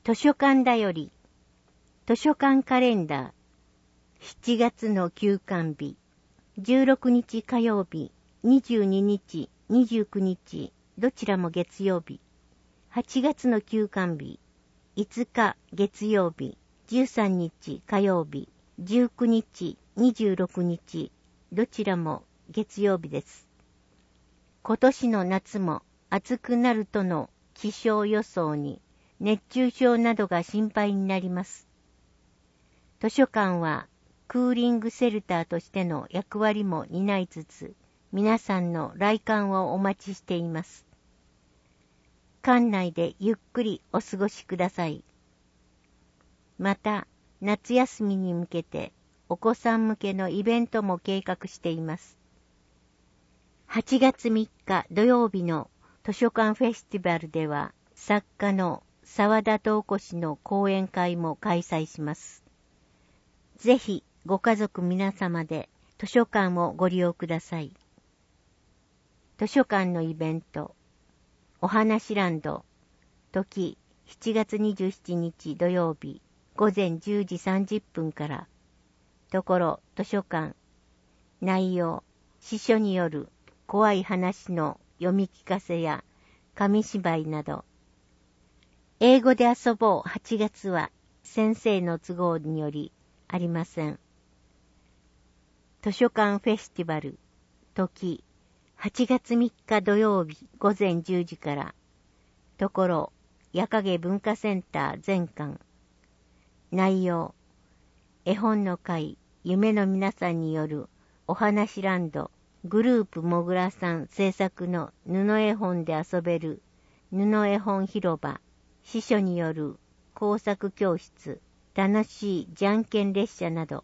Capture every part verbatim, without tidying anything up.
図書館だより、図書館カレンダー、しちがつの休館日、じゅうろくにち火曜日、にじゅうににち、にじゅうくにち、どちらも月曜日、はちがつの休館日、いつか月曜日、じゅうさんにち火曜日、じゅうくにち、にじゅうろくにち、どちらも月曜日です。今年の夏も暑くなるとの気象予想に熱中症などが心配になります。図書館はクーリングセルターとしての役割も担いつつ、皆さんの来館をお待ちしています。館内でゆっくりお過ごしください。また、夏休みに向けてお子さん向けのイベントも計画しています。はちがつみっか土曜日の図書館フェスティバルでは、作家の沢田東子氏の講演会も開催します。ぜひご家族皆様で図書館をご利用ください。図書館のイベント、お話ランド、時しちがつにじゅうしちにち土曜日ごぜんじゅうじさんじゅっぷんから、ところ図書館、内容、司書による怖い話の読み聞かせや紙芝居など、英語で遊ぼうはちがつは先生の都合によりありません。図書館フェスティバル、時はちがつみっか土曜日ごぜんじゅうじから、ところ矢影文化センター全館。内容、絵本の会夢の皆さんによるお話ランド、グループもぐらさん制作の布絵本で遊べる布絵本広場、司書による工作教室、楽しいじゃんけん列車など、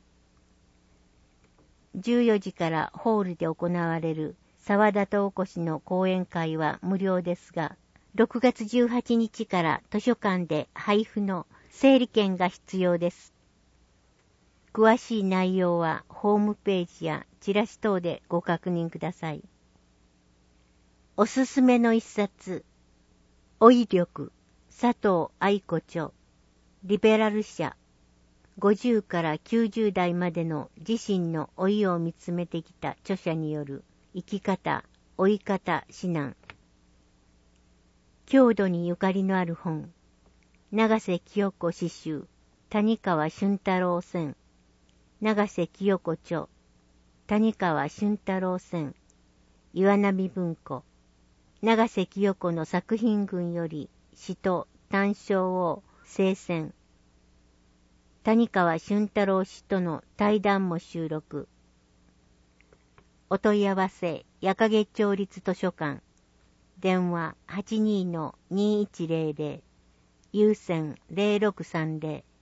じゅうよじからホールで行われる沢田東子氏の講演会は無料ですが、ろくがつじゅうはちにちから図書館で配布の整理券が必要です。詳しい内容はホームページやチラシ等でご確認ください。おすすめの一冊、語彙力、佐藤愛子著、リベラル社、ごじゅうからきゅうじゅうだいまでの自身の老いを見つめてきた著者による生き方、老い方指南。郷土にゆかりのある本。長瀬清子詩集、谷川俊太郎選。長瀬清子著、谷川俊太郎選。岩波文庫。長瀬清子の作品群より詩と短章を精選。谷川俊太郎氏との対談も収録。お問い合わせ、矢影町立図書館。電話 はちにーのにいちぜろぜろ、有線 ゼロろくさんぜろ